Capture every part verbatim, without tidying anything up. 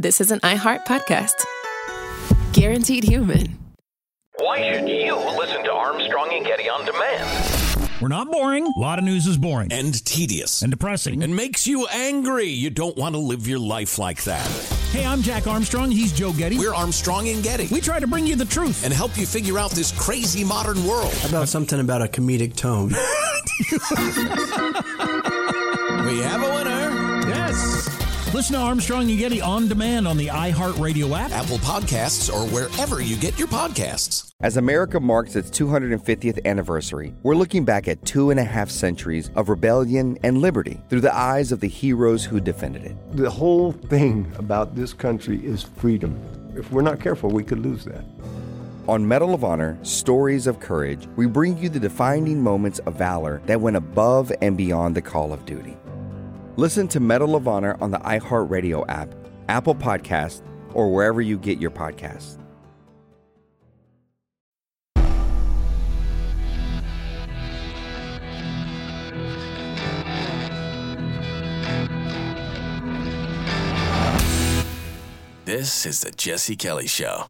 this is an iHeart podcast. Guaranteed human. Why should you listen to Armstrong and Getty on demand? We're not boring. A lot of news is boring. And tedious. And depressing. And makes you angry. You don't want to live your life like that. Hey, I'm Jack Armstrong. He's Joe Getty. We're Armstrong and Getty. We try to bring you the truth. And help you figure out this crazy modern world. How about something about a comedic tone? We have a winner. Yes. Listen to Armstrong and Getty on demand on the iHeartRadio app, Apple Podcasts, or wherever you get your podcasts. As America marks its two hundred fiftieth anniversary, we're looking back at two and a half centuries of rebellion and liberty through the eyes of the heroes who defended it. The whole thing about this country is freedom. If we're not careful, we could lose that. On Medal of Honor, Stories of Courage, we bring you the defining moments of valor that went above and beyond the call of duty. Listen to Medal of Honor on the iHeartRadio app, Apple Podcasts, or wherever you get your podcasts. This is the Jesse Kelly Show.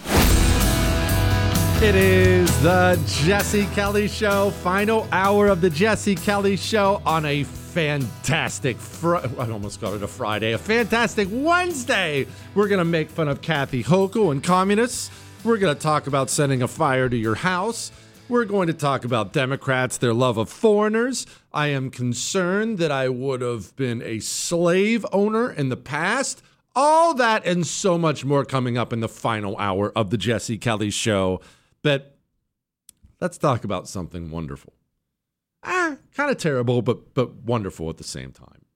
It is the Jesse Kelly Show, final hour of the Jesse Kelly Show on a fantastic, fr- I almost called it a Friday, a fantastic Wednesday. We're going to make fun of Kathy Hochul and communists. We're going to talk about sending a fire to your house. We're going to talk about Democrats, their love of foreigners. I am concerned that I would have been a slave owner in the past. All that and so much more coming up in the final hour of the Jesse Kelly Show. But let's talk about something wonderful. Ah, kind of terrible, but but wonderful at the same time.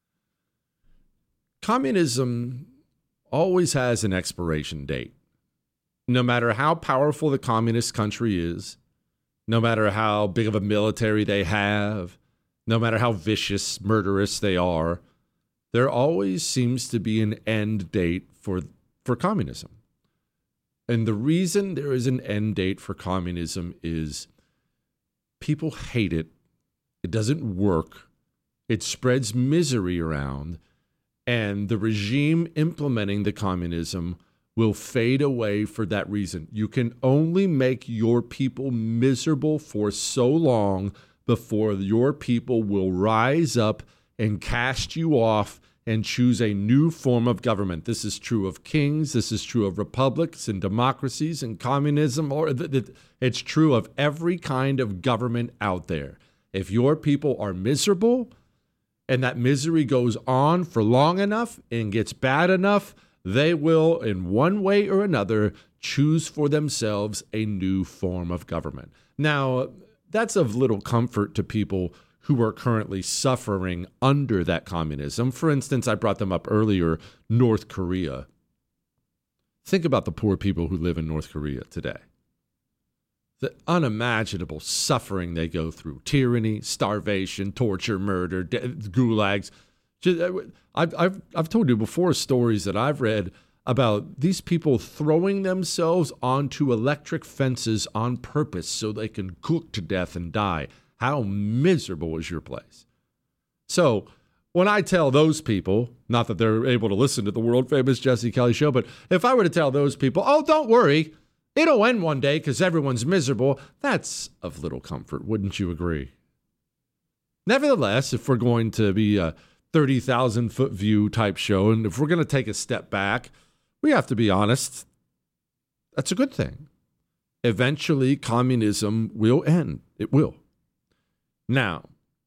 Communism always has an expiration date. No matter how powerful the communist country is, no matter how big of a military they have, no matter how vicious, murderous they are, there always seems to be an end date for, for communism. And the reason there is an end date for communism is people hate it. It doesn't work. It spreads misery around. And the regime implementing the communism will fade away for that reason. You can only make your people miserable for so long before your people will rise up and cast you off and choose a new form of government. This is true of kings. This is true of republics and democracies and communism. Or th- th- it's true of every kind of government out there. If your people are miserable and that misery goes on for long enough and gets bad enough, they will, in one way or another, choose for themselves a new form of government. Now, that's of little comfort to people who are currently suffering under that communism. For instance, I brought them up earlier, North Korea. Think about the poor people who live in North Korea today. The unimaginable suffering they go through. Tyranny, starvation, torture, murder, de- gulags. I've, I've, I've told you before stories that I've read about these people throwing themselves onto electric fences on purpose so they can cook to death and die. How miserable is your place? So when I tell those people, not that they're able to listen to the world famous Jesse Kelly Show, but if I were to tell those people, oh, don't worry, it'll end one day because everyone's miserable, that's of little comfort, wouldn't you agree? Nevertheless, if we're going to be a thirty thousand foot view type show, and if we're going to take a step back, we have to be honest, that's a good thing. Eventually, communism will end. It will. Now,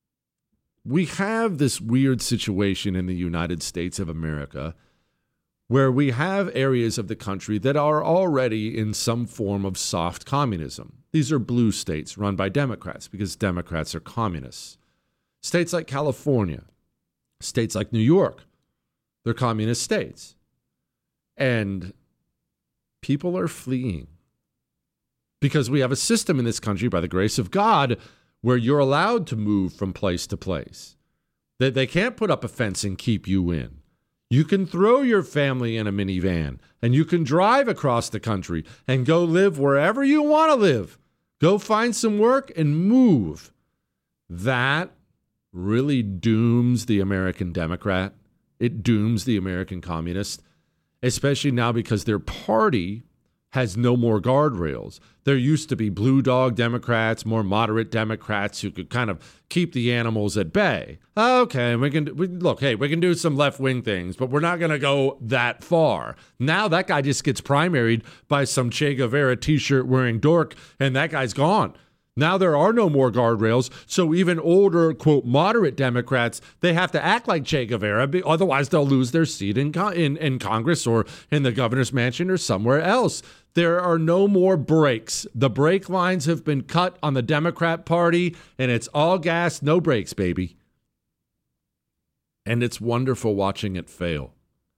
we have this weird situation in the United States of America where we have areas of the country that are already in some form of soft communism. These are blue states run by Democrats because Democrats are communists. States like California, states like New York, they're communist states. And people are fleeing because we have a system in this country, by the grace of God, where you're allowed to move from place to place. That they can't put up a fence and keep you in. You can throw your family in a minivan and you can drive across the country and go live wherever you want to live. Go find some work and move. That really dooms the American Democrat. It dooms the American communist. especially now because their party has no more guardrails. There used to be blue dog Democrats, more moderate Democrats who could kind of keep the animals at bay. Okay, we can we, look, hey, we can do some left-wing things, but we're not going to go that far. Now that guy just gets primaried by some Che Guevara t-shirt wearing dork, and that guy's gone. Now there are no more guardrails, so even older, quote, moderate Democrats, they have to act like Che Guevara, otherwise they'll lose their seat in, in, in Congress or in the governor's mansion or somewhere else. There are no more brakes. The brake lines have been cut on the Democrat Party, and it's all gas, no brakes, baby. And it's wonderful watching it fail.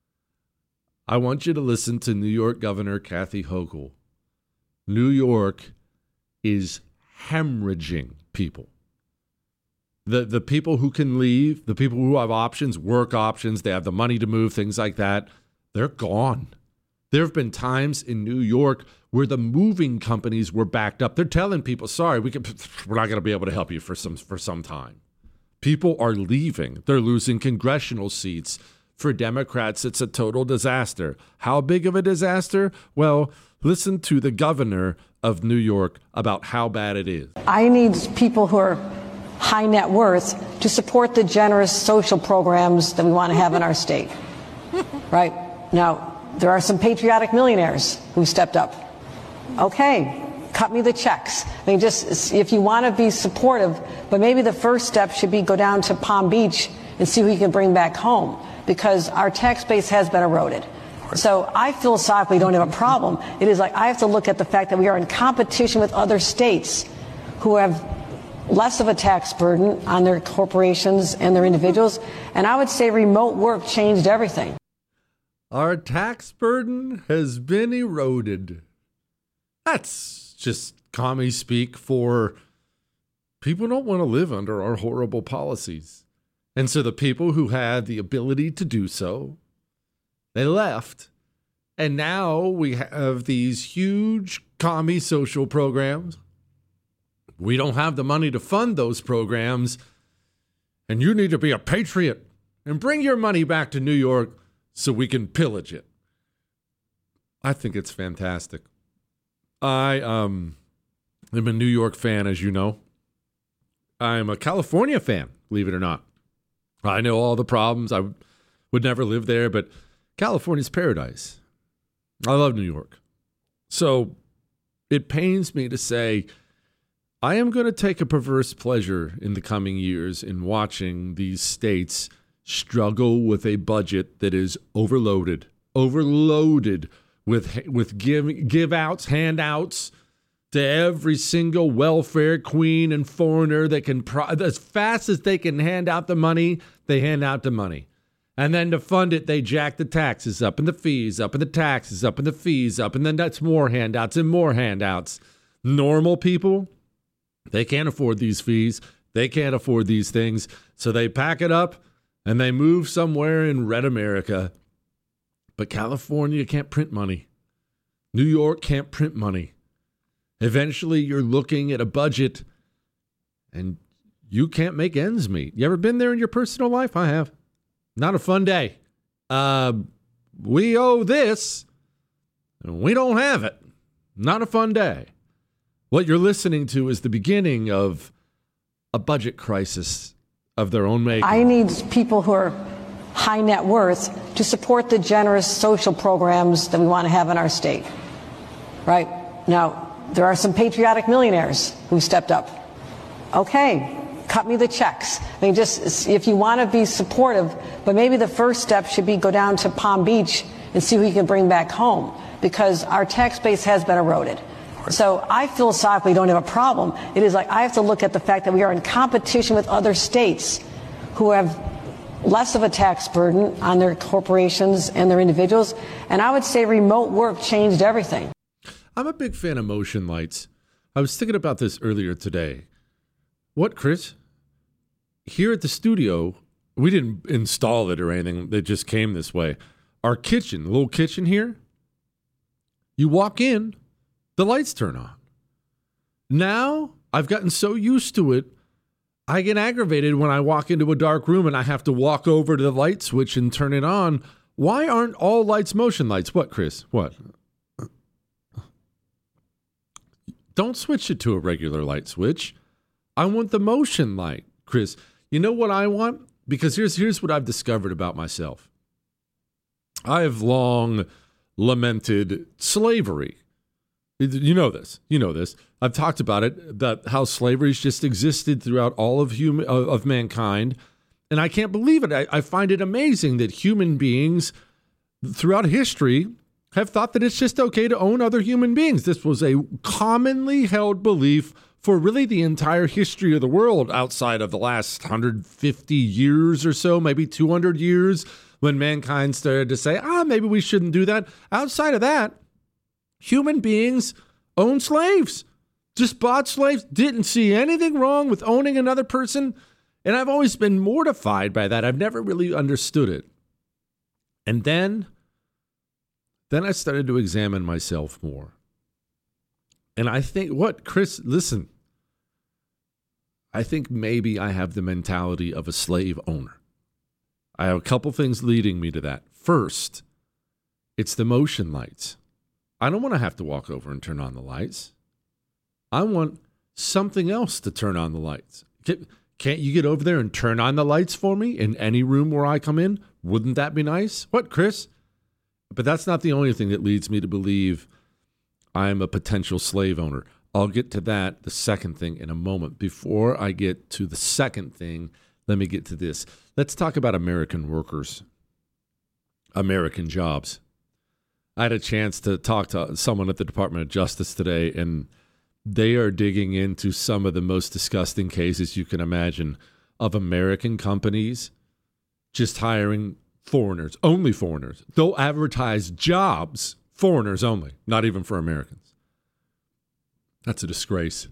I want you to listen to New York Governor Kathy Hochul. New York is hemorrhaging people. The the people who can leave, the people who have options, work options, they have the money to move, things like that, they're gone. There have been times in New York where the moving companies were backed up. They're telling people, sorry, we can, we're not going to be able to help you for some for some time. People are leaving. They're losing congressional seats. For Democrats, it's a total disaster. How big of a disaster? Well, listen to the governor of New York about how bad it is. I need people who are high net worth to support the generous social programs that we want to have in our state. Right? Now, there are some patriotic millionaires who stepped up. Okay, cut me the checks. I mean, just if you want to be supportive, but maybe the first step should be go down to Palm Beach and see who you can bring back home, because our tax base has been eroded. So I philosophically don't have a problem. It is like I have to look at the fact that we are in competition with other states who have less of a tax burden on their corporations and their individuals. And I would say remote work changed everything. Our tax burden has been eroded. That's just commie speak for people don't want to live under our horrible policies. And so the people who had the ability to do so, they left. And now we have these huge commie social programs. We don't have the money to fund those programs. And you need to be a patriot and bring your money back to New York so we can pillage it. I think it's fantastic. I um, am a New York fan, as you know. I'm a California fan, believe it or not. I know all the problems. I would never live there, but California's paradise. I love New York. So it pains me to say I am going to take a perverse pleasure in the coming years in watching these states struggle with a budget that is overloaded, overloaded with with give give outs, handouts to every single welfare queen and foreigner that can, pro- as fast as they can hand out the money, they hand out the money. And then to fund it, they jack the taxes up and the fees up and the taxes up and the fees up. And then that's more handouts and more handouts. Normal people, they can't afford these fees. They can't afford these things. So they pack it up and they move somewhere in red America. But California can't print money. New York can't print money. Eventually, you're looking at a budget and you can't make ends meet. You ever been there in your personal life? I have. Not a fun day. Uh, we owe this, and we don't have it. Not a fun day. What you're listening to is the beginning of a budget crisis of their own making. I need people who are high net worth to support the generous social programs that we want to have in our state. Right? Now, there are some patriotic millionaires who stepped up. Okay, cut me the checks. I mean, just if you want to be supportive, but maybe the first step should be go down to Palm Beach and see who you can bring back home, because our tax base has been eroded. So I philosophically don't have a problem. It is like I have to look at the fact that we are in competition with other states who have less of a tax burden on their corporations and their individuals. And I would say remote work changed everything. I'm a big fan of motion lights. I was thinking about this earlier today. What, Chris? Here at the studio, we didn't install it or anything. It just came this way. Our kitchen, the little kitchen here, you walk in, the lights turn on. Now, I've gotten so used to it, I get aggravated when I walk into a dark room and I have to walk over to the light switch and turn it on. Why aren't all lights motion lights? What, Chris? What? Don't switch it to a regular light switch. I want the motion light, Chris. You know what I want? Because here's here's what I've discovered about myself. I have long lamented slavery. You know this. You know this. I've talked about it, about how slavery's just existed throughout all of human of, of mankind. And I can't believe it. I, I find it amazing that human beings throughout history have thought that it's just okay to own other human beings. This was a commonly held belief for really the entire history of the world outside of the last one hundred fifty years or so, maybe two hundred years, when mankind started to say, ah, maybe we shouldn't do that. Outside of that, human beings own slaves, just bought slaves, didn't see anything wrong with owning another person. And I've always been mortified by that. I've never really understood it. And then, then I started to examine myself more. And I think, what, Chris, listen, I think maybe I have the mentality of a slave owner. I have a couple things leading me to that. First, it's the motion lights. I don't want to have to walk over and turn on the lights. I want something else to turn on the lights. Can't you get over there and turn on the lights for me in any room where I come in? Wouldn't that be nice? What, Chris? But that's not the only thing that leads me to believe I'm a potential slave owner. I'll get to that, the second thing, in a moment. Before I get to the second thing, let me get to this. Let's talk about American workers, American jobs. I had a chance to talk to someone at the Department of Justice today, and they are digging into some of the most disgusting cases you can imagine of American companies just hiring foreigners, only foreigners. They'll advertise jobs, foreigners only, not even for Americans. That's a disgrace.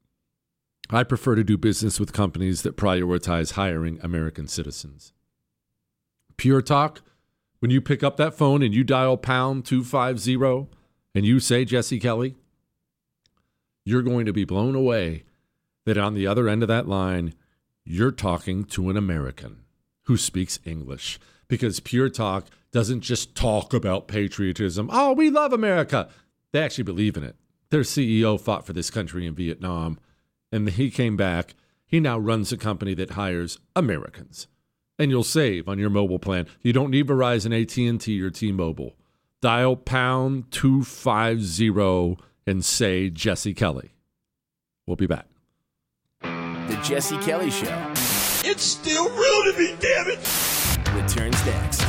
I prefer to do business with companies that prioritize hiring American citizens. Pure Talk, when you pick up that phone and you dial pound two five zero and you say Jesse Kelly, you're going to be blown away that on the other end of that line, you're talking to an American who speaks English. Because Pure Talk doesn't just talk about patriotism. Oh, we love America. They actually believe in it. Their C E O fought for this country in Vietnam, and he came back. He now runs a company that hires Americans. And you'll save on your mobile plan. You don't need Verizon, A T and T, or T-Mobile. Dial pound two five zero and say Jesse Kelly. We'll be back. The Jesse Kelly Show. It's still real to me, damn it! Returns next.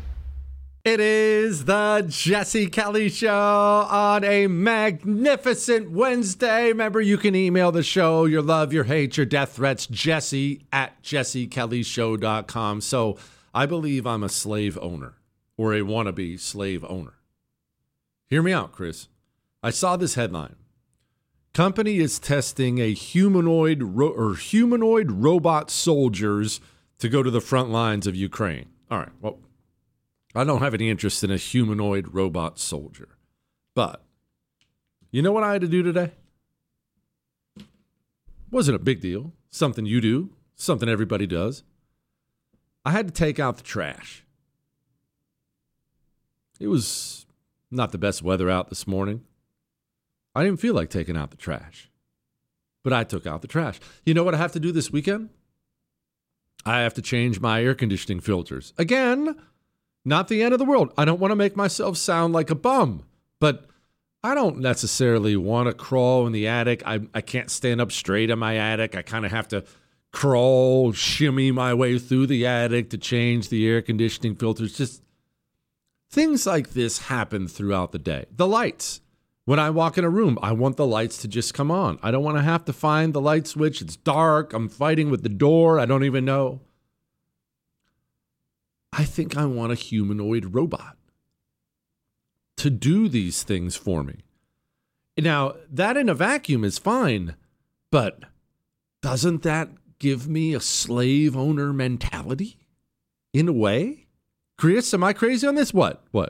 It is the Jesse Kelly Show on a magnificent Wednesday. Remember, you can email the show, your love, your hate, your death threats, Jesse at jesse kelly show dot com. So I believe I'm a slave owner, or a wannabe slave owner. Hear me out, Chris. I saw this headline. Company is testing a humanoid ro- or humanoid robot soldiers to go to the front lines of Ukraine. All right, well, I don't have any interest in a humanoid robot soldier. But you know what I had to do today? Wasn't a big deal. Something you do, something everybody does. I had to take out the trash. It was not the best weather out this morning. I didn't feel like taking out the trash, but I took out the trash. You know what I have to do this weekend? I have to change my air conditioning filters. Again, not the end of the world. I don't want to make myself sound like a bum, but I don't necessarily want to crawl in the attic. I, I can't stand up straight in my attic. I kind of have to crawl, shimmy my way through the attic to change the air conditioning filters. Just things like this happen throughout the day. The lights. When I walk in a room, I want the lights to just come on. I don't want to have to find the light switch. It's dark. I'm fighting with the door. I don't even know. I think I want a humanoid robot to do these things for me. Now, that in a vacuum is fine, but doesn't that give me a slave owner mentality in a way? Chris, am I crazy on this? What? What?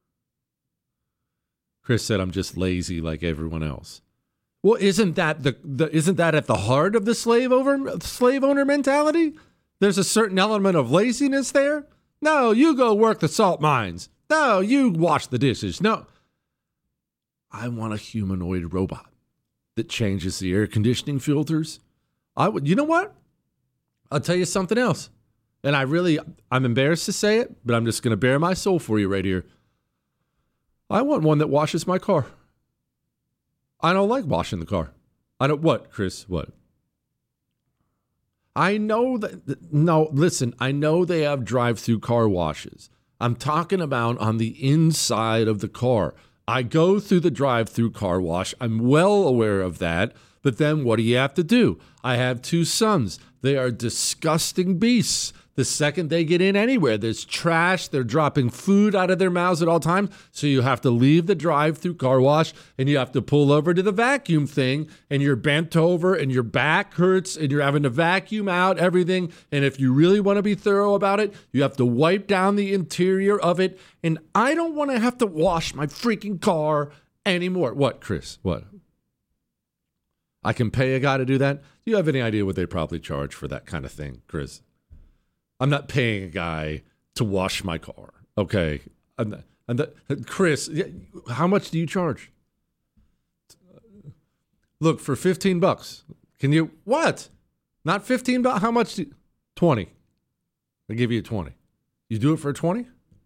Chris said I'm just lazy like everyone else. Well, isn't that the, the isn't that at the heart of the slave over slave owner mentality? There's a certain element of laziness there. No, you go work the salt mines. No, you wash the dishes. No. I want a humanoid robot that changes the air conditioning filters. I would, you know what? I'll tell you something else. And I really, I'm embarrassed to say it, but I'm just going to bare my soul for you right here. I want one that washes my car. I don't like washing the car. I don't, what, Chris? What? I know that, no, listen, I know they have drive-through car washes. I'm talking about on the inside of the car. I go through the drive-through car wash. I'm well aware of that. But then what do you have to do? I have two sons. They are disgusting beasts. The second they get in anywhere, there's trash. They're dropping food out of their mouths at all times. So you have to leave the drive-through car wash and you have to pull over to the vacuum thing and you're bent over and your back hurts and you're having to vacuum out everything. And if you really want to be thorough about it, you have to wipe down the interior of it. And I don't want to have to wash my freaking car anymore. What, Chris? What? I can pay a guy to do that? Do you have any idea what they probably charge for that kind of thing, Chris? I'm not paying a guy to wash my car. Okay. I'm not, I'm not, Chris, how much do you charge? Look, for fifteen bucks. Can you, what? Not fifteen bucks? How much? Do you, twenty. I'll give you twenty. You do it for twenty?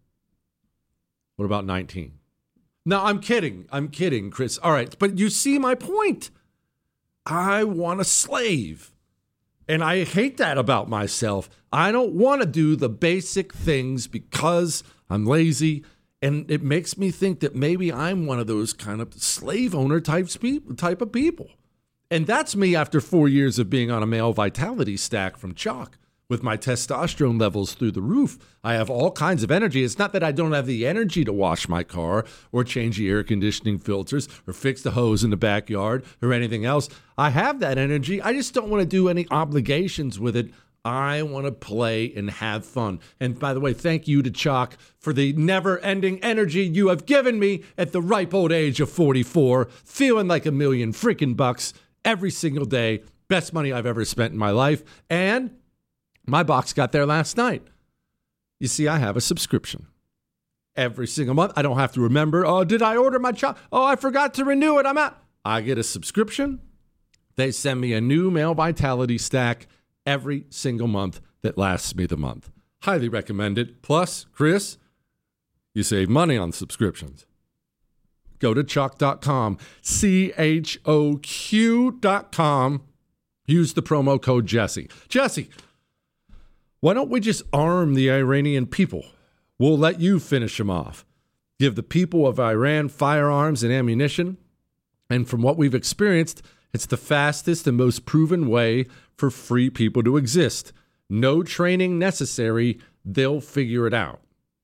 What about nineteen? No, I'm kidding. I'm kidding, Chris. All right. But you see my point. I want a slave. And I hate that about myself. I don't want to do the basic things because I'm lazy. And it makes me think that maybe I'm one of those kind of slave owner types type of people. And that's me after four years of being on a male vitality stack from Chalk with my testosterone levels through the roof. I have all kinds of energy. It's not that I don't have the energy to wash my car or change the air conditioning filters or fix the hose in the backyard or anything else. I have that energy. I just don't want to do any obligations with it. I want to play and have fun. And by the way, thank you to Chalk for the never-ending energy you have given me at the ripe old age of forty-four, feeling like a million freaking bucks every single day. Best money I've ever spent in my life. And my box got there last night. You see, I have a subscription. Every single month, I don't have to remember, oh, did I order my Chalk? Oh, I forgot to renew it. I'm out. I get a subscription. They send me a new male vitality stack every single month that lasts me the month. Highly recommend it. Plus, Chris, you save money on subscriptions. Go to chalk dot com, C H O Q dot com. Use the promo code Jesse. Jesse, why don't we just arm the Iranian people? We'll let you finish them off. Give the people of Iran firearms and ammunition. And from what we've experienced, it's the fastest and most proven way for free people to exist. No training necessary. They'll figure it out.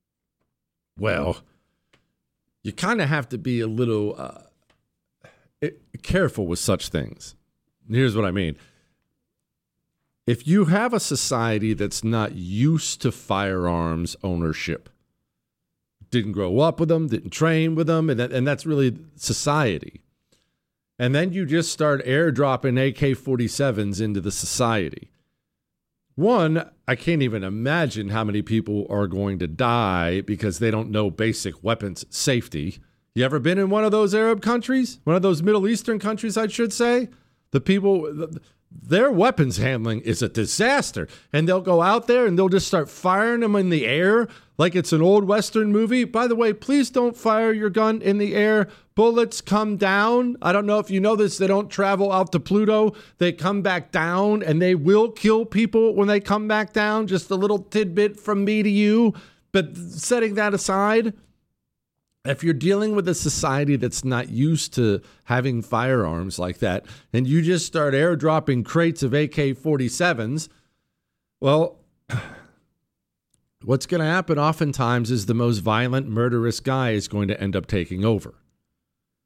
Well, you kind of have to be a little uh, careful with such things. Here's what I mean. If you have a society that's not used to firearms ownership, didn't grow up with them, didn't train with them, and, that, and that's really society. And then you just start airdropping A K forty-sevens into the society. One, I can't even imagine how many people are going to die because they don't know basic weapons safety. You ever been in one of those Arab countries? One of those Middle Eastern countries, I should say? The people, their weapons handling is a disaster. And they'll go out there and they'll just start firing them in the air like it's an old Western movie. By the way, please don't fire your gun in the air. Bullets come down. I don't know if you know this. They don't travel out to Pluto. They come back down, and they will kill people when they come back down. Just a little tidbit from me to you. But setting that aside, if you're dealing with a society that's not used to having firearms like that, and you just start airdropping crates of A K forty-sevens, well, what's going to happen oftentimes is the most violent, murderous guy is going to end up taking over.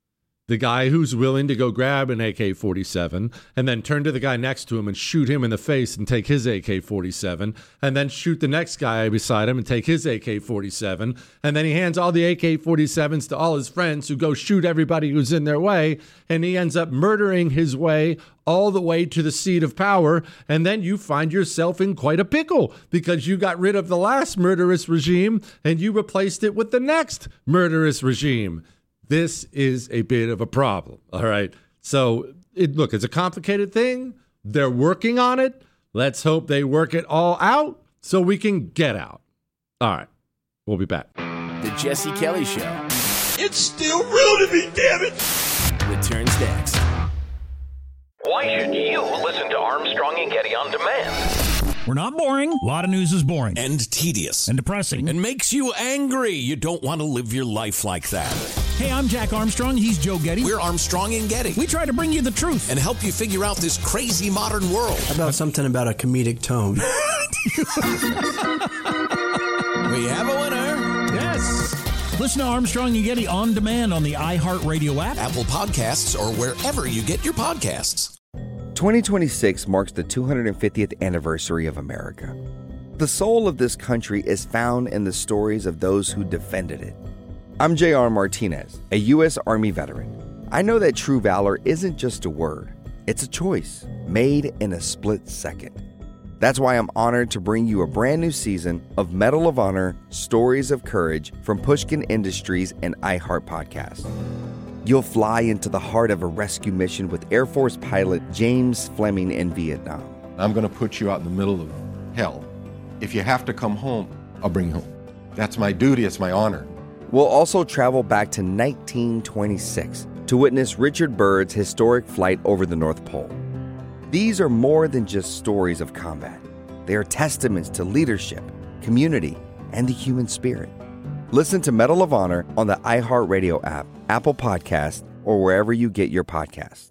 The guy who's willing to go grab an A K forty-seven and then turn to the guy next to him and shoot him in the face and take his A K forty-seven, and then shoot the next guy beside him and take his A K forty-seven, and then he hands all the A K forty-sevens to all his friends who go shoot everybody who's in their way, and he ends up murdering his way all the way to the seat of power, and then you find yourself in quite a pickle because you got rid of the last murderous regime and you replaced it with the next murderous regime. This is a bit of a problem, all right? So, it, look, it's a complicated thing. They're working on it. Let's hope they work it all out so we can get out. All right, we'll be back. The Jesse Kelly Show It's still real to me, damn it! returns next. Why should you listen to Armstrong and Getty on demand? We're not boring. A lot of news is boring. And tedious. And depressing. And makes you angry. You don't want to live your life like that. Hey, I'm Jack Armstrong. He's Joe Getty. We're Armstrong and Getty. We try to bring you the truth. And help you figure out this crazy modern world. How about something about a comedic tone? We have a winner. Yes. Listen to Armstrong and Getty on demand on the iHeartRadio app, Apple Podcasts, or wherever you get your podcasts. twenty twenty-six marks the two hundred fiftieth anniversary of America. The soul of this country is found in the stories of those who defended it. I'm J R Martinez, a U S Army veteran. I know that true valor isn't just a word. It's a choice made in a split second. That's why I'm honored to bring you a brand new season of Medal of Honor Stories of Courage from Pushkin Industries and iHeart Podcast. You'll fly into the heart of a rescue mission with Air Force pilot James Fleming in Vietnam. I'm going to put you out in the middle of hell. If you have to come home, I'll bring you home. That's my duty. It's my honor. We'll also travel back to nineteen twenty-six to witness Richard Byrd's historic flight over the North Pole. These are more than just stories of combat. They are testaments to leadership, community, and the human spirit. Listen to Medal of Honor on the iHeartRadio app, Apple Podcasts, or wherever you get your podcasts.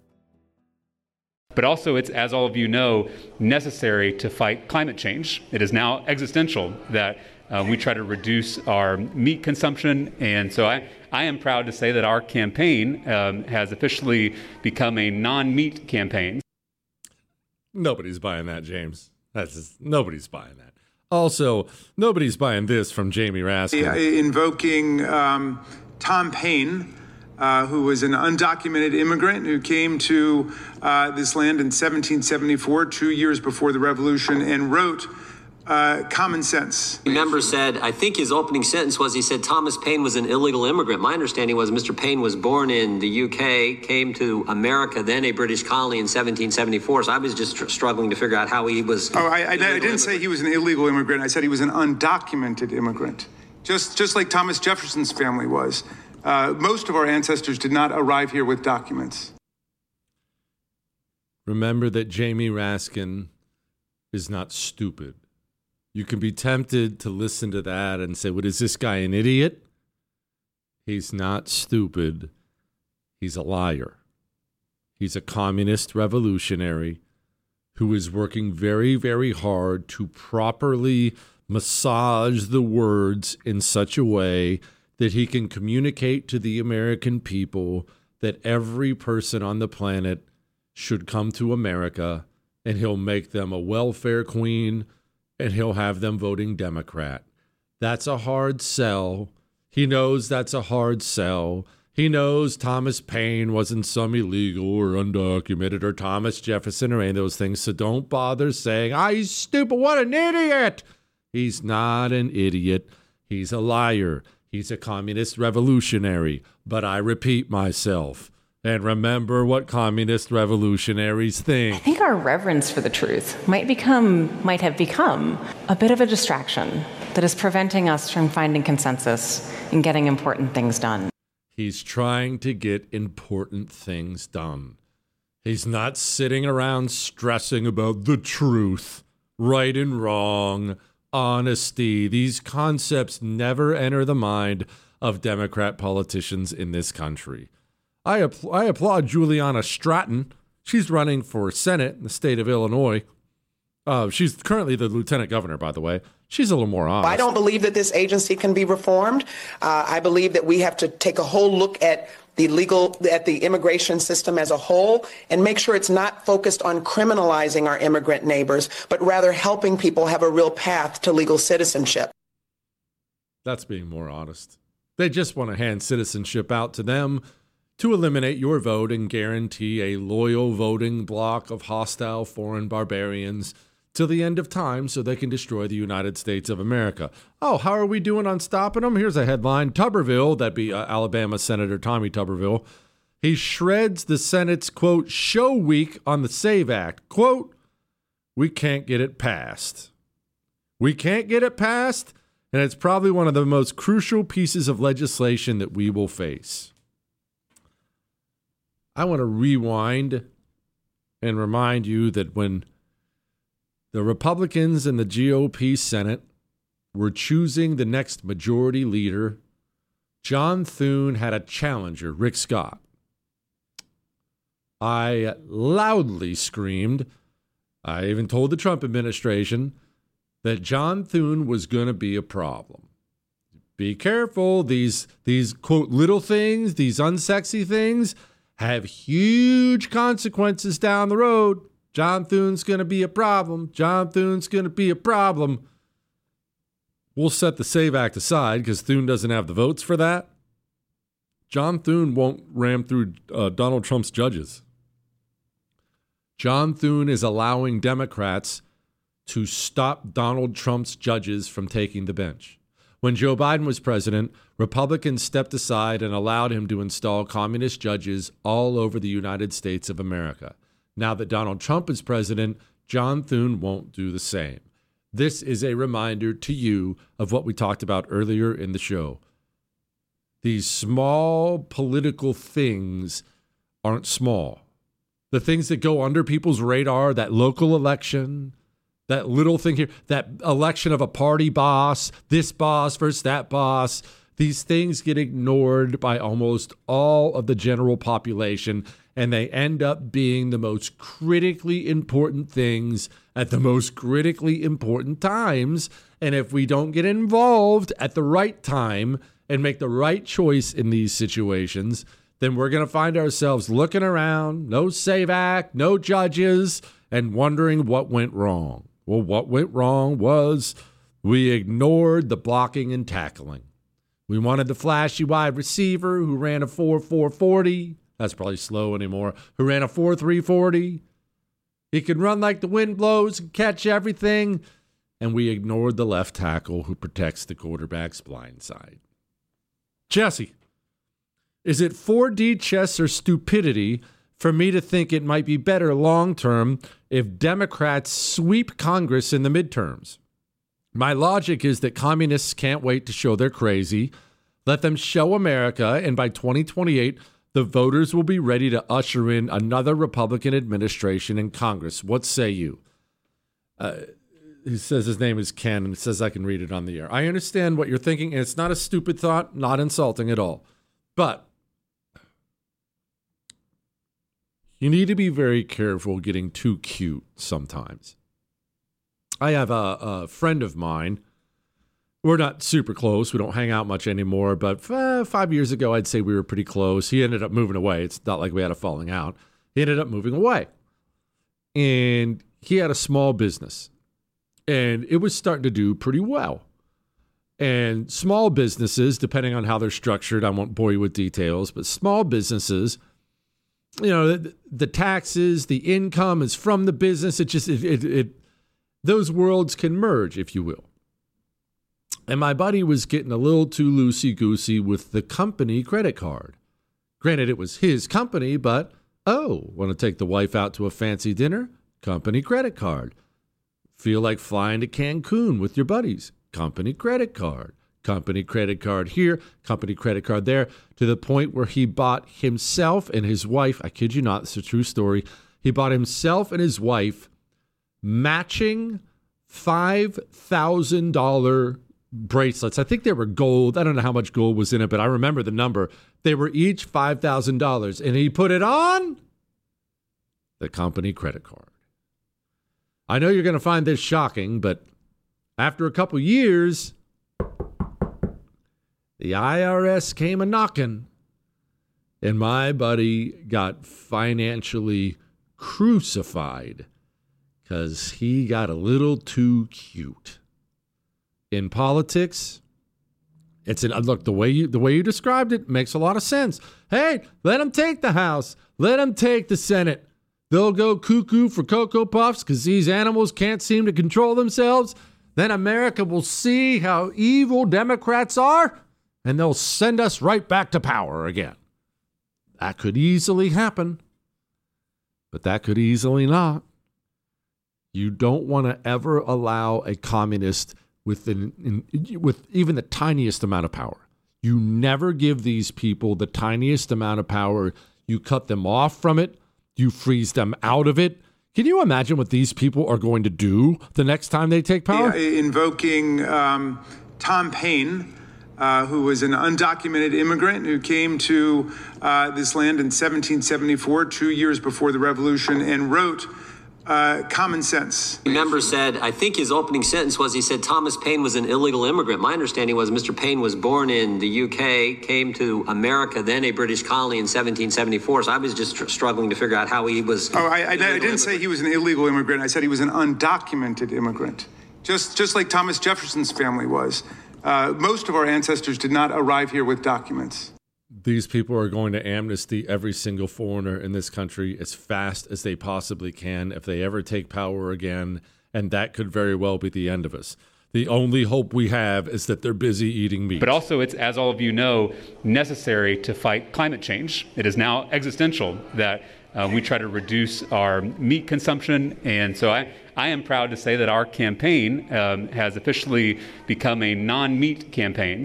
But also, it's, as all of you know, necessary to fight climate change. It is now existential that uh, we try to reduce our meat consumption. And so I, I am proud to say that our campaign um, has officially become a non-meat campaign. Nobody's buying that, James. That's just, nobody's buying that. Also, nobody's buying this from Jamie Raskin. Invoking um, Tom Paine, uh, who was an undocumented immigrant who came to uh, this land in seventeen seventy-four, two years before the Revolution, and wrote uh, Common Sense. The member said, I think his opening sentence was, he said Thomas Paine was an illegal immigrant. My understanding was Mister Paine was born in the U K, came to America, then a British colony in seventeen seventy-four. So I was just tr- struggling to figure out how he was. Oh, I, I, I didn't say he was an illegal immigrant. I said he was an undocumented immigrant, just just like Thomas Jefferson's family was. Uh, most of our ancestors did not arrive here with documents. Remember that Jamie Raskin is not stupid. You can be tempted to listen to that and say, what, is this guy an idiot? He's not stupid. He's a liar. He's a communist revolutionary who is working very, very hard to properly massage the words in such a way that he can communicate to the American people that every person on the planet should come to America, and he'll make them a welfare queen, and he'll have them voting Democrat. That's a hard sell. He knows that's a hard sell. He knows Thomas Paine wasn't some illegal or undocumented or Thomas Jefferson or any of those things, so don't bother saying, ah, he's stupid, what an idiot. He's not an idiot. He's a liar. He's a communist revolutionary. But I repeat myself. And remember what communist revolutionaries think. I think our reverence for the truth might become, might have become a bit of a distraction that is preventing us from finding consensus and getting important things done. He's trying to get important things done. He's not sitting around stressing about the truth, right and wrong, honesty. These concepts never enter the mind of Democrat politicians in this country. I, apl- I applaud Juliana Stratton. She's running for Senate in the state of Illinois. Uh, she's currently the lieutenant governor, by the way. She's a little more honest. I don't believe that this agency can be reformed. Uh, I believe that we have to take a whole look at the legal, at the immigration system as a whole, and make sure it's not focused on criminalizing our immigrant neighbors, but rather helping people have a real path to legal citizenship. That's being more honest. They just want to hand citizenship out to them to eliminate your vote and guarantee a loyal voting bloc of hostile foreign barbarians till the end of time so they can destroy the United States of America. Oh, how are we doing on stopping them? Here's a headline. Tuberville, that'd be uh, Alabama Senator Tommy Tuberville, he shreds the Senate's, quote, show week on the SAVE Act. Quote, we can't get it passed. We can't get it passed, and it's probably one of the most crucial pieces of legislation that we will face. I want to rewind and remind you that when the Republicans and the G O P Senate were choosing the next majority leader, John Thune had a challenger, Rick Scott. I loudly screamed, I even told the Trump administration, that John Thune was going to be a problem. Be careful, these, these, quote, little things, these unsexy things, have huge consequences down the road. John Thune's going to be a problem. John Thune's going to be a problem. We'll set the SAVE Act aside because Thune doesn't have the votes for that. John Thune won't ram through uh, Donald Trump's judges. John Thune is allowing Democrats to stop Donald Trump's judges from taking the bench. When Joe Biden was president, Republicans stepped aside and allowed him to install communist judges all over the United States of America. Now that Donald Trump is president, John Thune won't do the same. This is a reminder to you of what we talked about earlier in the show. These small political things aren't small. The things that go under people's radar, that local election, that little thing here, that election of a party boss, this boss versus that boss, these things get ignored by almost all of the general population, and they end up being the most critically important things at the most critically important times. And if we don't get involved at the right time and make the right choice in these situations, then we're going to find ourselves looking around, no SAVE Act, no judges, and wondering what went wrong. Well, what went wrong was we ignored the blocking and tackling. We wanted the flashy wide receiver who ran a four four forty. That's probably slow anymore. Who ran a four three forty. He could run like the wind blows and catch everything. And we ignored the left tackle who protects the quarterback's blind side. Jesse, is it four D chess or stupidity for me to think it might be better long-term if Democrats sweep Congress in the midterms? My logic is that communists can't wait to show they're crazy. Let them show America, and by twenty twenty-eight, the voters will be ready to usher in another Republican administration in Congress. What say you? Uh, he says his name is Ken, and says I can read it on the air. I understand what you're thinking, and it's not a stupid thought, not insulting at all. But you need to be very careful getting too cute sometimes. I have a, a friend of mine. We're not super close. We don't hang out much anymore. But uh, five years ago, I'd say we were pretty close. He ended up moving away. It's not like we had a falling out. He ended up moving away. And he had a small business. And it was starting to do pretty well. And small businesses, depending on how they're structured, I won't bore you with details, but small businesses, you know, the, the taxes, the income is from the business. It just, it, it, it, those worlds can merge, if you will. And my buddy was getting a little too loosey-goosey with the company credit card. Granted, it was his company, but, oh, want to take the wife out to a fancy dinner? Company credit card. Feel like flying to Cancun with your buddies? Company credit card. Company credit card here, company credit card there, to the point where he bought himself and his wife, I kid you not, it's a true story, he bought himself and his wife matching five thousand dollars bracelets. I think they were gold. I don't know how much gold was in it, but I remember the number. They were each five thousand dollars, and he put it on the company credit card. I know you're going to find this shocking, but after a couple years, the I R S came a-knocking, And my buddy got financially crucified because he got a little too cute. In politics, it's an look, the way you the way you described it makes a lot of sense. Hey, let them take the House. Let them take the Senate. They'll go cuckoo for Cocoa Puffs because these animals can't seem to control themselves. Then America will see how evil Democrats are, and they'll send us right back to power again. That could easily happen, but that could easily not. You don't want to ever allow a communist with, an, in, with even the tiniest amount of power. You never give these people the tiniest amount of power. You cut them off from it. You freeze them out of it. Can you imagine what these people are going to do the next time they take power? Invoking um, Tom Paine, uh, who was an undocumented immigrant who came to uh, this land in seventeen seventy-four, two years before the revolution, and wrote Uh, Common Sense. The member said, I think his opening sentence was, he said Thomas Paine was an illegal immigrant. My understanding was Mister Paine was born in the U K, came to America, then a British colony in seventeen seventy-four. So I was just tr- struggling to figure out how he was. Oh, I, I, I didn't say he was an illegal immigrant. I said he was an undocumented immigrant, just just like Thomas Jefferson's family was. Uh, most of our ancestors did not arrive here with documents. These people are going to amnesty every single foreigner in this country as fast as they possibly can if they ever take power again, and that could very well be the end of us. The only hope we have is that they're busy eating meat. But also, it's, as all of you know, necessary to fight climate change. It is now existential that uh, we try to reduce our meat consumption. And so I, I am proud to say that our campaign um, has officially become a non-meat campaign.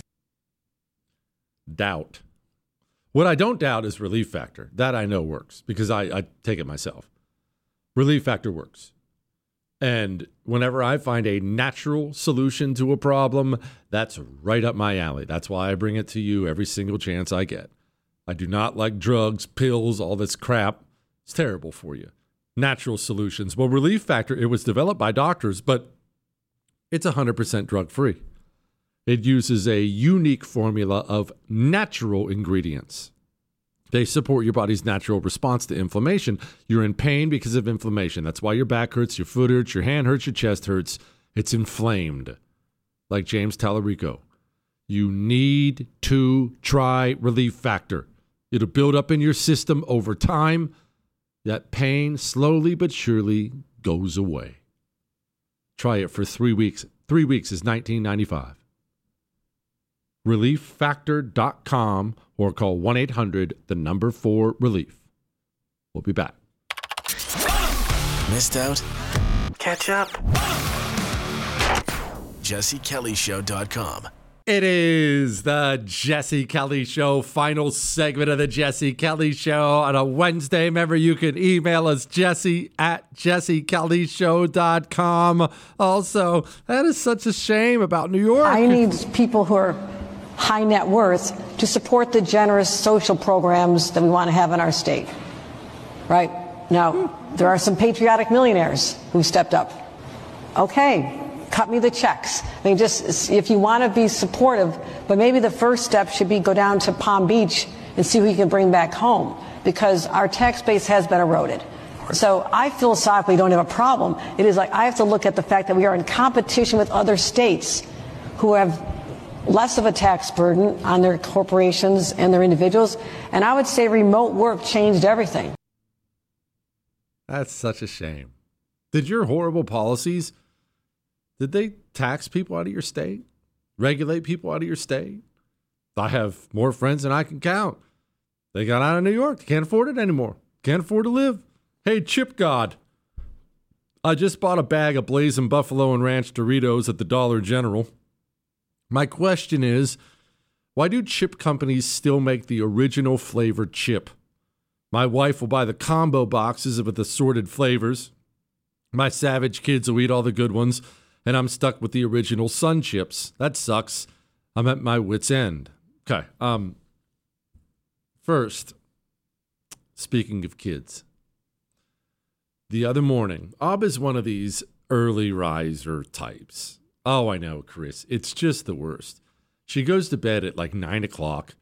Doubt. What I don't doubt is Relief Factor. That I know works because I, I take it myself. Relief Factor works. And whenever I find a natural solution to a problem, that's right up my alley. That's why I bring it to you every single chance I get. I do not like drugs, pills, all this crap. It's terrible for you. Natural solutions. Well, Relief Factor, it was developed by doctors, but it's one hundred percent drug-free. It uses a unique formula of natural ingredients. They support your body's natural response to inflammation. You're in pain because of inflammation. That's why your back hurts, your foot hurts, your hand hurts, your chest hurts. It's inflamed, like James Tallarico. You need to try Relief Factor. It'll build up in your system over time. That pain slowly but surely goes away. Try it for three weeks. Three weeks is nineteen ninety-five. relief factor dot com or call one eight hundred the number four relief. We'll be back. Missed out? Catch up. Jesse Kelly Show dot com. It is the Jesse Kelly Show, final segment of the Jesse Kelly Show on a Wednesday. Remember, you can email us, Jesse at Jesse Kelly Show dot com. Also, that is such a shame about New York. I need people who are high net worth to support the generous social programs that we want to have in our state. Right? Now, there are some patriotic millionaires who stepped up. Okay. Cut me the checks. I mean, just if you want to be supportive, but maybe the first step should be go down to Palm Beach and see who you can bring back home, because our tax base has been eroded. So I philosophically don't have a problem. It is like I have to look at the fact that we are in competition with other states who have less of a tax burden on their corporations and their individuals. And I would say remote work changed everything. That's such a shame. Did your horrible policies, did they tax people out of your state? Regulate people out of your state? I have more friends than I can count. They got out of New York. They can't afford it anymore. Can't afford to live. Hey, Chip God, I just bought a bag of Blazing Buffalo and Ranch Doritos at the Dollar General. My question is, why do chip companies still make the original flavored chip? My wife will buy the combo boxes with assorted flavors. My savage kids will eat all the good ones, and I'm stuck with the original Sun Chips. That sucks. I'm at my wit's end. Okay. Um. First, speaking of kids, the other morning, Ab is one of these early riser types. Oh, I know, Chris. It's just the worst. She goes to bed at like nine o'clock,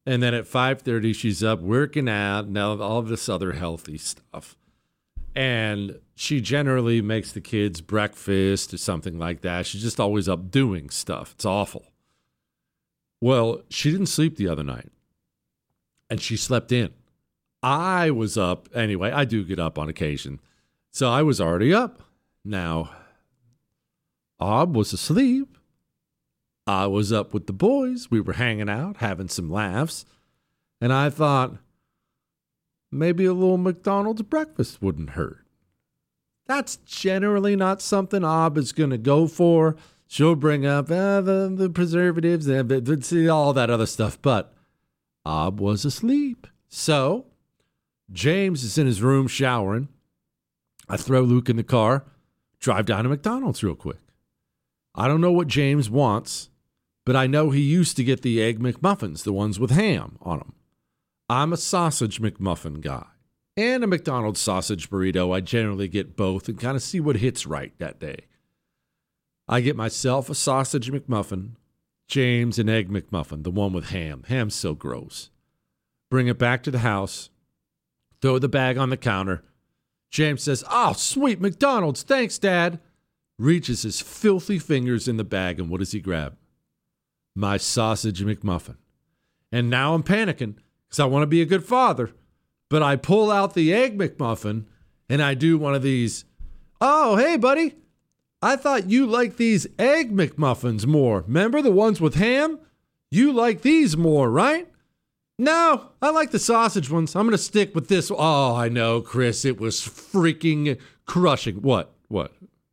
And then at five thirty, she's up working out, now all of this other healthy stuff. And she generally makes the kids breakfast or something like that. She's just always up doing stuff. It's awful. Well, she didn't sleep the other night, and she slept in. I was up. Anyway, I do get up on occasion. So I was already up. Now, Ob was asleep. I was up with the boys. We were hanging out, having some laughs. And I thought, maybe a little McDonald's breakfast wouldn't hurt. That's generally not something Ob is going to go for. She'll bring up uh, the, the preservatives and see all that other stuff. But Ob was asleep. So James is in his room showering. I throw Luke in the car, drive down to McDonald's real quick. I don't know what James wants, but I know he used to get the Egg McMuffins, the ones with ham on them. I'm a sausage McMuffin guy. And a McDonald's sausage burrito. I generally get both and kind of see what hits right that day. I get myself a sausage McMuffin, James an Egg McMuffin, the one with ham. Ham's so gross. Bring it back to the house, throw the bag on the counter. James says, "Oh, sweet McDonald's, thanks, Dad." Reaches his filthy fingers in the bag, and what does he grab? My sausage McMuffin. And now I'm panicking because I want to be a good father. But I pull out the Egg McMuffin, and I do one of these. "Oh, hey, buddy. I thought you liked these Egg McMuffins more. Remember the ones with ham? You like these more, right?" "No, I like the sausage ones. I'm going to stick with this." Oh, I know, Chris. It was freaking crushing. What? What?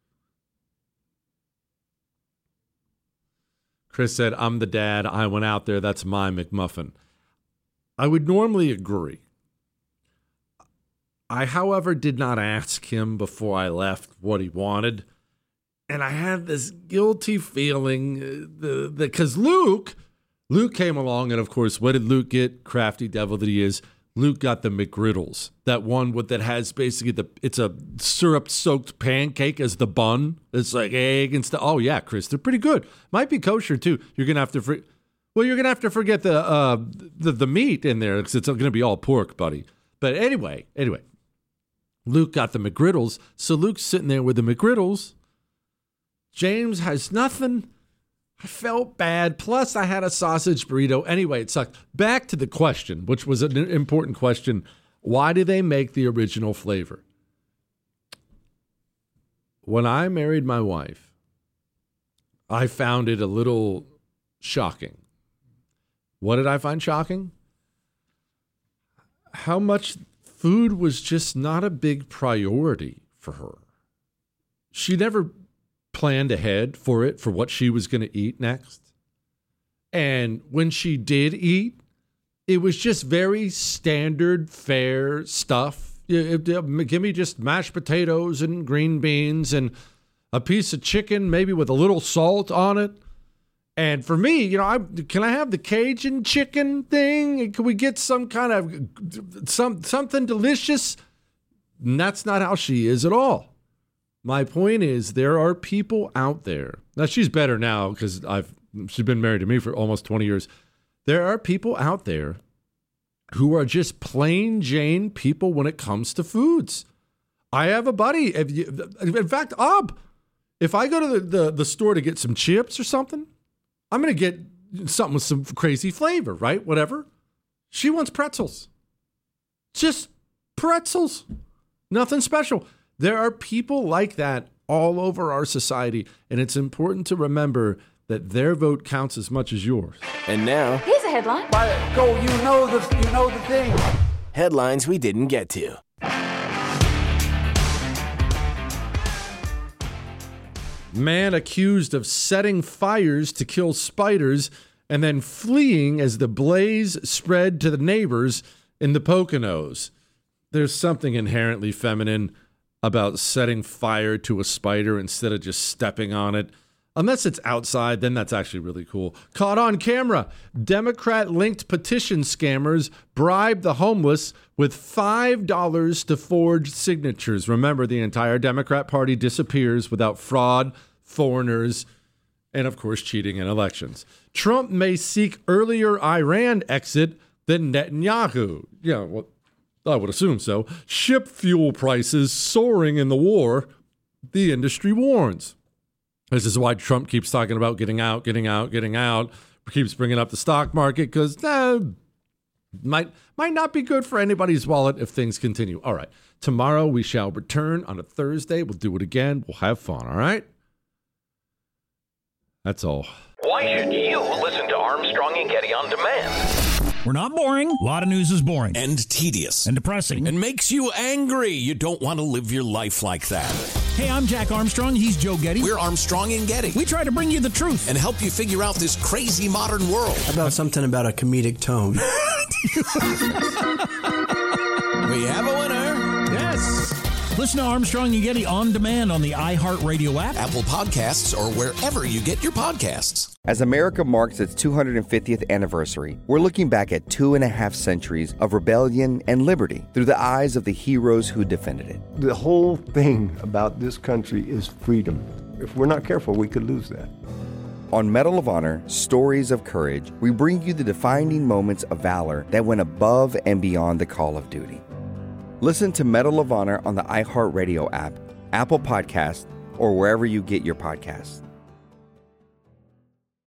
Chris said, "I'm the dad. I went out there. That's my McMuffin." I would normally agree. I, however, did not ask him before I left what he wanted. And I had this guilty feeling because Luke, Luke came along, and of course, what did Luke get? Crafty devil that he is. Luke got the McGriddles, that one with that has basically the it's a syrup-soaked pancake as the bun. It's like egg and stuff. Oh yeah, Chris, they're pretty good. Might be kosher too. You're gonna have to, for, well, you're gonna have to forget the uh, the the meat in there because it's gonna be all pork, buddy. But anyway, anyway, Luke got the McGriddles, so Luke's sitting there with the McGriddles. James has nothing. I felt bad. Plus, I had a sausage burrito. Anyway, it sucked. Back to the question, which was an important question. Why do they make the original flavor? When I married my wife, I found it a little shocking. What did I find shocking? How much food was just not a big priority for her. She never planned ahead for it, for what she was going to eat next. And when she did eat, it was just very standard fare stuff. Give me just mashed potatoes and green beans and a piece of chicken, maybe with a little salt on it. And for me, you know, I can I have the Cajun chicken thing? Can we get some kind of some something delicious? And that's not how she is at all. My point is, there are people out there. Now, she's better now because I've she's been married to me for almost twenty years. There are people out there who are just plain Jane people when it comes to foods. I have a buddy. If you, in fact, Ob, if I go to the, the, the store to get some chips or something, I'm going to get something with some crazy flavor, right? Whatever. She wants pretzels. Just pretzels. Nothing special. There are people like that all over our society, and it's important to remember that their vote counts as much as yours. And now, here's a headline. Go, you know the, you know the thing. Headlines we didn't get to. Man accused of setting fires to kill spiders and then fleeing as the blaze spread to the neighbors in the Poconos. There's something inherently feminine about setting fire to a spider instead of just stepping on it. Unless it's outside, then that's actually really cool. Caught on camera, Democrat-linked petition scammers bribed the homeless with five dollars to forge signatures. Remember, the entire Democrat Party disappears without fraud, foreigners, and, of course, cheating in elections. Trump may seek earlier Iran exit than Netanyahu. Yeah, well, I would assume so. Ship fuel prices soaring in the war, the industry warns. This is why Trump keeps talking about getting out, getting out, getting out, keeps bringing up the stock market, because eh, might, might not be good for anybody's wallet if things continue. All right, tomorrow we shall return on a Thursday. We'll do it again. We'll have fun, all right? That's all. Why should you listen to Armstrong and Getty on demand? We're not boring. A lot of news is boring. And tedious. And depressing. And makes you angry. You don't want to live your life like that. Hey, I'm Jack Armstrong. He's Joe Getty. We're Armstrong and Getty. We try to bring you the truth. And help you figure out this crazy modern world. How about something about a comedic tone? We have a winner. Yes. Listen to Armstrong and Getty on demand on the iHeartRadio app, Apple Podcasts, or wherever you get your podcasts. As America marks its two hundred fiftieth anniversary, we're looking back at two and a half centuries of rebellion and liberty through the eyes of the heroes who defended it. The whole thing about this country is freedom. If we're not careful, we could lose that. On Medal of Honor, Stories of Courage, we bring you the defining moments of valor that went above and beyond the call of duty. Listen to Medal of Honor on the iHeartRadio app, Apple Podcasts, or wherever you get your podcasts.